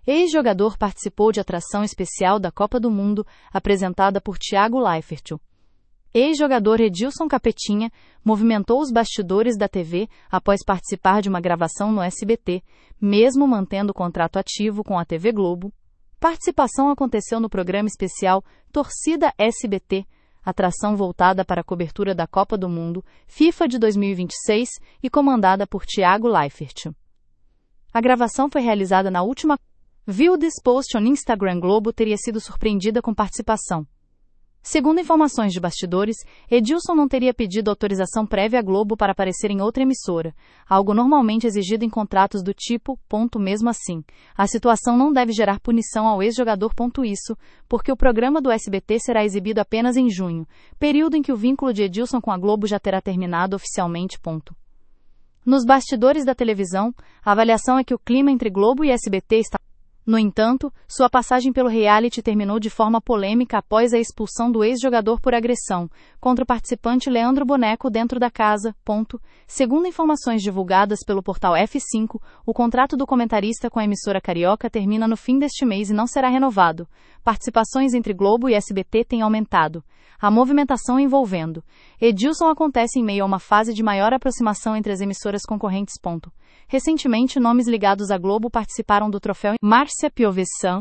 Ex-jogador participou de atração especial da Copa do Mundo, apresentada por Thiago Leifert. Ex-jogador Edilson Capetinha movimentou os bastidores da TV após participar de uma gravação no SBT, mesmo mantendo o contrato ativo com a TV Globo. Participação aconteceu no programa especial Torcida SBT, atração voltada para a cobertura da Copa do Mundo, FIFA de 2026 e comandada por Thiago Leifert. A gravação foi realizada na última. Viu this post on Instagram. Globo teria sido surpreendida com participação. Segundo informações de bastidores, Edilson não teria pedido autorização prévia à Globo para aparecer em outra emissora, algo normalmente exigido em contratos do tipo. Mesmo assim, a situação não deve gerar punição ao ex-jogador. Isso, porque o programa do SBT será exibido apenas em junho, período em que o vínculo de Edilson com a Globo já terá terminado oficialmente. Nos bastidores da televisão, a avaliação é que o clima entre Globo e SBT está. No entanto, sua passagem pelo reality terminou de forma polêmica após a expulsão do ex-jogador por agressão contra o participante Leandro Boneco dentro da casa. Segundo informações divulgadas pelo portal F5, o contrato do comentarista com a emissora carioca termina no fim deste mês e não será renovado. Participações entre Globo e SBT têm aumentado. A movimentação envolvendo Edilson acontece em meio a uma fase de maior aproximação entre as emissoras concorrentes. Recentemente, nomes ligados à Globo participaram do troféu. Márcia Piovesan,